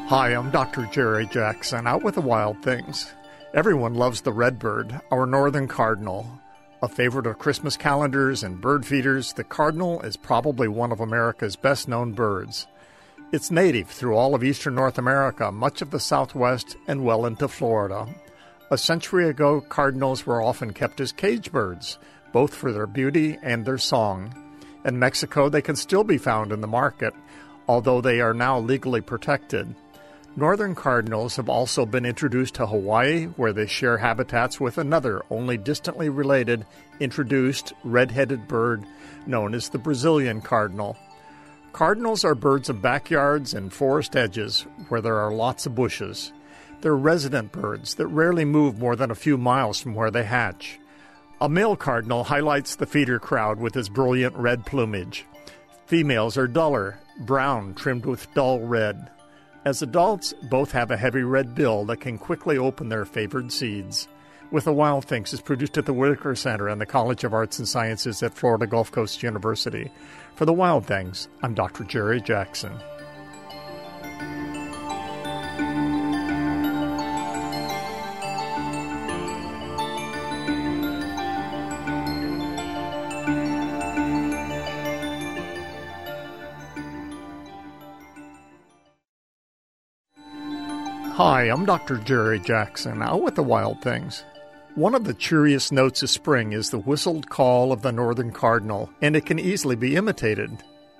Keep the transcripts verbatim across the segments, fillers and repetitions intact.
Hi, I'm Doctor Jerry Jackson, out with the wild things. Everyone loves the redbird, our northern cardinal. A favorite of Christmas calendars and bird feeders, the cardinal is probably one of America's best-known birds. It's native through all of eastern North America, much of the Southwest, and well into Florida. A century ago, cardinals were often kept as cage birds, both for their beauty and their song. In Mexico, they can still be found in the market, although they are now legally protected. Northern cardinals have also been introduced to Hawaii, where they share habitats with another, only distantly related, introduced red-headed bird known as the Brazilian cardinal. Cardinals are birds of backyards and forest edges where there are lots of bushes. They're resident birds that rarely move more than a few miles from where they hatch. A male cardinal highlights the feeder crowd with his brilliant red plumage. Females are duller, brown trimmed with dull red. As adults, both have a heavy red bill that can quickly open their favored seeds. With the Wild Things is produced at the Whitaker Center and the College of Arts and Sciences at Florida Gulf Coast University. For the Wild Things, I'm Doctor Jerry Jackson. Hi, I'm Doctor Jerry Jackson, out with the Wild Things. One of the cheeriest notes of spring is the whistled call of the northern cardinal, and it can easily be imitated.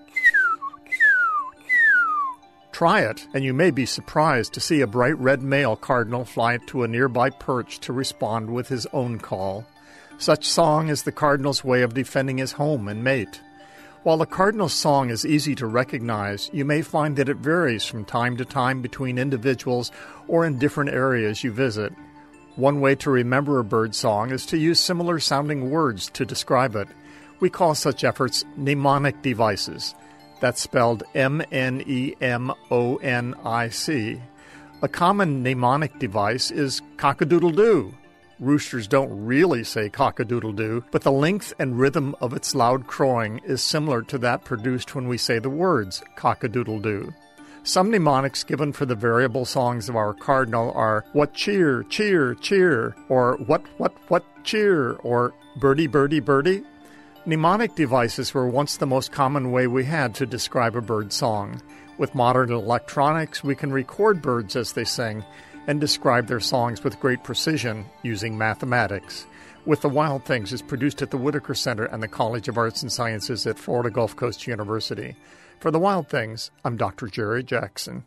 Try it, and you may be surprised to see a bright red male cardinal fly to a nearby perch to respond with his own call. Such song is the cardinal's way of defending his home and mate. While the cardinal's song is easy to recognize, you may find that it varies from time to time between individuals or in different areas you visit. One way to remember a bird song is to use similar-sounding words to describe it. We call such efforts mnemonic devices. That's spelled M N E M O N I C. A common mnemonic device is cock-a-doodle-doo. Roosters don't really say cock-a-doodle-doo, but the length and rhythm of its loud crowing is similar to that produced when we say the words cock-a-doodle-doo. Some mnemonics given for the variable songs of our cardinal are what cheer, cheer, cheer, or what, what, what, cheer, or birdie, birdie, birdie. Mnemonic devices were once the most common way we had to describe a bird song. With modern electronics, we can record birds as they sing and describe their songs with great precision using mathematics. With the Wild Things is produced at the Whitaker Center and the College of Arts and Sciences at Florida Gulf Coast University. For the Wild Things, I'm Doctor Jerry Jackson.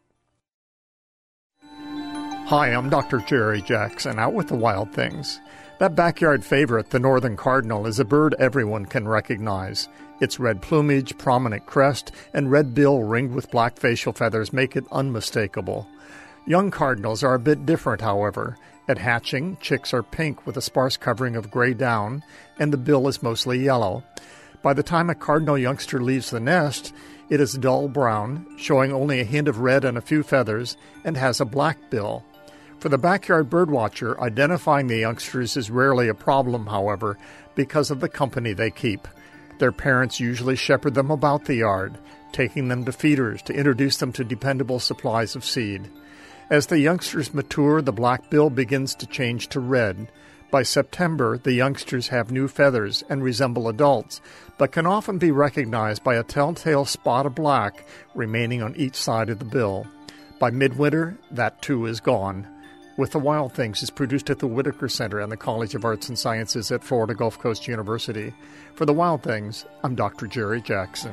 Hi, I'm Doctor Jerry Jackson, out with the Wild Things. That backyard favorite, the northern cardinal, is a bird everyone can recognize. Its red plumage, prominent crest, and red bill ringed with black facial feathers make it unmistakable. Young cardinals are a bit different, however. At hatching, chicks are pink with a sparse covering of gray down, and the bill is mostly yellow. By the time a cardinal youngster leaves the nest, it is dull brown, showing only a hint of red and a few feathers, and has a black bill. For the backyard birdwatcher, identifying the youngsters is rarely a problem, however, because of the company they keep. Their parents usually shepherd them about the yard, taking them to feeders to introduce them to dependable supplies of seed. As the youngsters mature, the black bill begins to change to red. By September, the youngsters have new feathers and resemble adults, but can often be recognized by a telltale spot of black remaining on each side of the bill. By midwinter, that too is gone. With the Wild Things is produced at the Whitaker Center and the College of Arts and Sciences at Florida Gulf Coast University. For the Wild Things, I'm Doctor Jerry Jackson.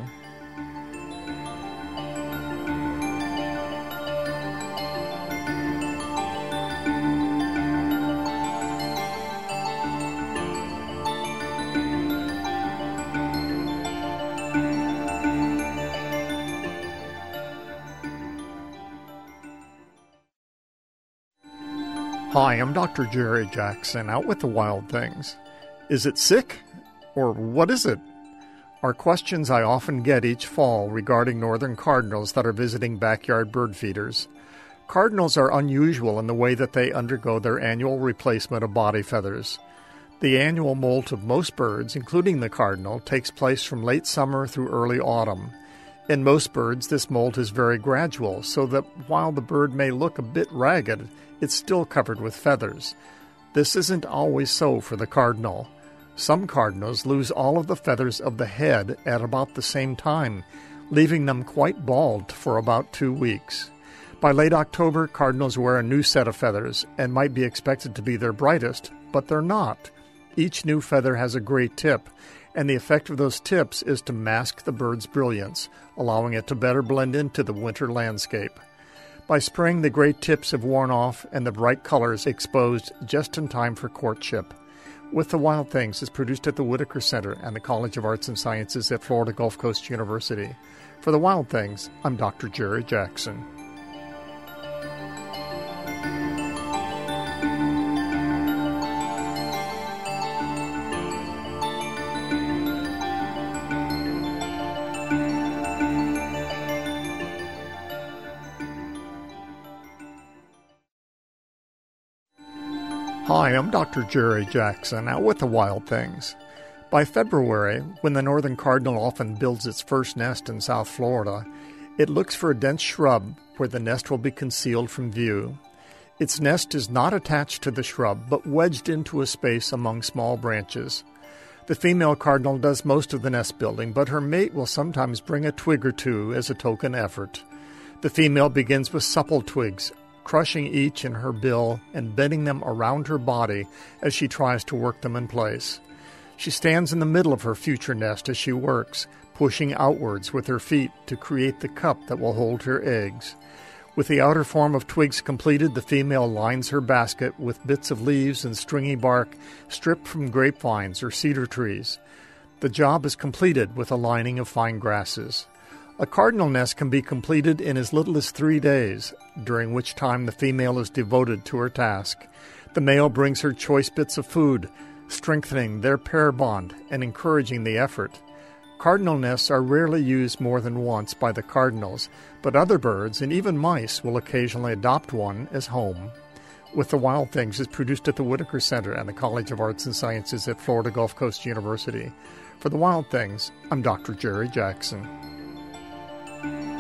Hi, I'm Doctor Jerry Jackson, out with the Wild Things. Is it sick? Or what is it? Are questions I often get each fall regarding northern cardinals that are visiting backyard bird feeders. Cardinals are unusual in the way that they undergo their annual replacement of body feathers. The annual molt of most birds, including the cardinal, takes place from late summer through early autumn. In most birds, this molt is very gradual, so that while the bird may look a bit ragged, it's still covered with feathers. This isn't always so for the cardinal. Some cardinals lose all of the feathers of the head at about the same time, leaving them quite bald for about two weeks. By late October, cardinals wear a new set of feathers and might be expected to be their brightest, but they're not. Each new feather has a gray tip, and the effect of those tips is to mask the bird's brilliance, allowing it to better blend into the winter landscape. By spring, the gray tips have worn off and the bright colors exposed just in time for courtship. With the Wild Things is produced at the Whitaker Center and the College of Arts and Sciences at Florida Gulf Coast University. For the Wild Things, I'm Doctor Jerry Jackson. Hi, I'm Doctor Jerry Jackson, out with the Wild Things. By February, when the northern cardinal often builds its first nest in South Florida, it looks for a dense shrub where the nest will be concealed from view. Its nest is not attached to the shrub, but wedged into a space among small branches. The female cardinal does most of the nest building, but her mate will sometimes bring a twig or two as a token effort. The female begins with supple twigs, crushing each in her bill and bending them around her body as she tries to work them in place. She stands in the middle of her future nest as she works, pushing outwards with her feet to create the cup that will hold her eggs. With the outer form of twigs completed, the female lines her basket with bits of leaves and stringy bark stripped from grapevines or cedar trees. The job is completed with a lining of fine grasses. A cardinal nest can be completed in as little as three days, during which time the female is devoted to her task. The male brings her choice bits of food, strengthening their pair bond and encouraging the effort. Cardinal nests are rarely used more than once by the cardinals, but other birds and even mice will occasionally adopt one as home. With the Wild Things is produced at the Whitaker Center and the College of Arts and Sciences at Florida Gulf Coast University. For the Wild Things, I'm Doctor Jerry Jackson.